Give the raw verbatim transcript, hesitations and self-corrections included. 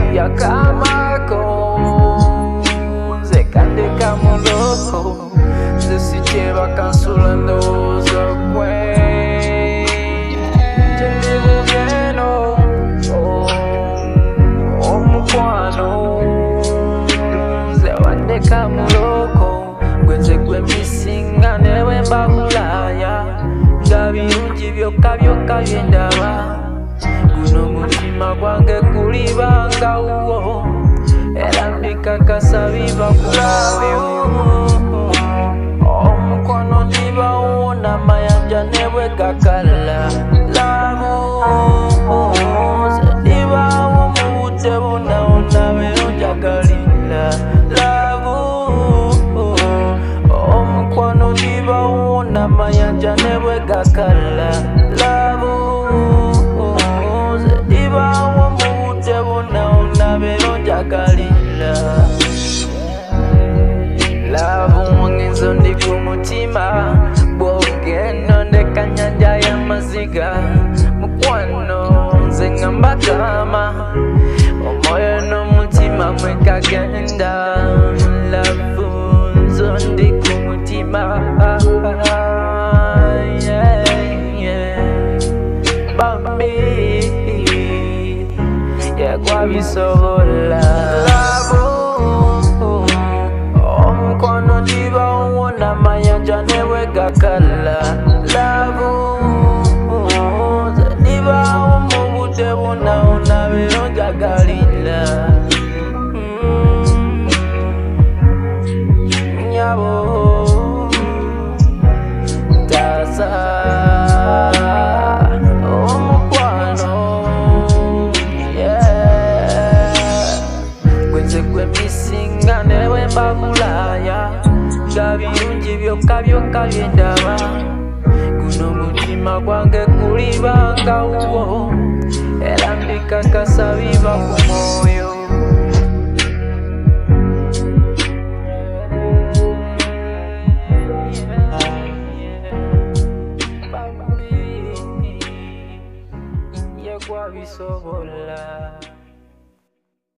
yakamako nze kandeka muloko nze sikyeba kansula ndowooza kwe teri bubyeno omukwano nze wandeka muloko gwe nze gwe misinga newe mbabulaya nga birungi byokka byokka byendaba guno mutima gwange gulibanga wuwo era mbikakasa biba ku mwoyo omukono ntibawona mayanja ne bwe gakala labu ndibawo mu budde bonawona beero njagalira labu omukono ntibawona mayanja ne bwe gakala labu ndibawo mu budde bonawona beero njagalira labu wangenzo ndi ku mutima bwogenda ndeka nyanja y'amaziga mukwano nze ngamba kama omwoyo n'omutima mwekagenda labu nzo ndi ku mutima bambi yegwabisobola labu omukono ntibawona mayanja newe gakala labu ndibawo mu budde bonawona beero njagalira nyabo taasa omukwano gwenze gwe misinga newe mbabulaya nga birungi byokka byokka byendaba guno mutima gwange gulibanga wuwo era mbikakasa biba ku mwoyo